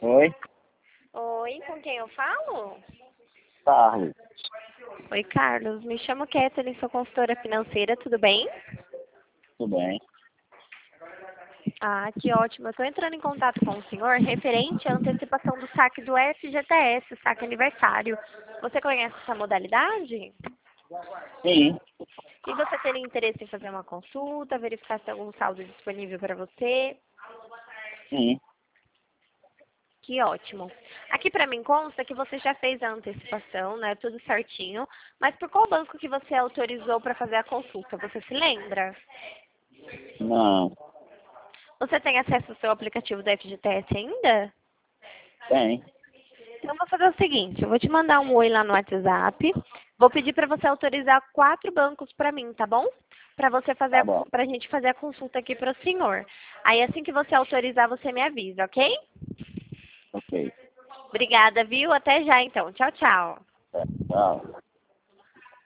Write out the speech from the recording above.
Oi, Oi, com quem eu falo? Carlos. Oi, Carlos. Me chamo Kathleen, sou consultora financeira, tudo bem? Tudo bem? Ah, que ótimo. Eu estou entrando em contato com o senhor referente à antecipação do saque do FGTS, o saque aniversário. Você conhece essa modalidade? Sim, E você teria interesse em fazer uma consulta, verificar se tem algum saldo disponível para você? sim. Que ótimo. Aqui para mim consta que você já fez a antecipação, né? Tudo certinho. Mas por qual banco que você autorizou para fazer a consulta? Você se lembra? Não, Você tem acesso ao seu aplicativo da FGTS ainda? tem. Então, eu vou fazer o seguinte, eu vou te mandar um oi lá no WhatsApp, vou pedir para você autorizar 4 bancos para mim, tá bom? Para você fazer, Tá bom. para a gente fazer a consulta aqui para o senhor. Aí, assim que você autorizar, você me avisa, ok? Ok. Obrigada, viu? Até já, então. Tchau, tchau. Tchau.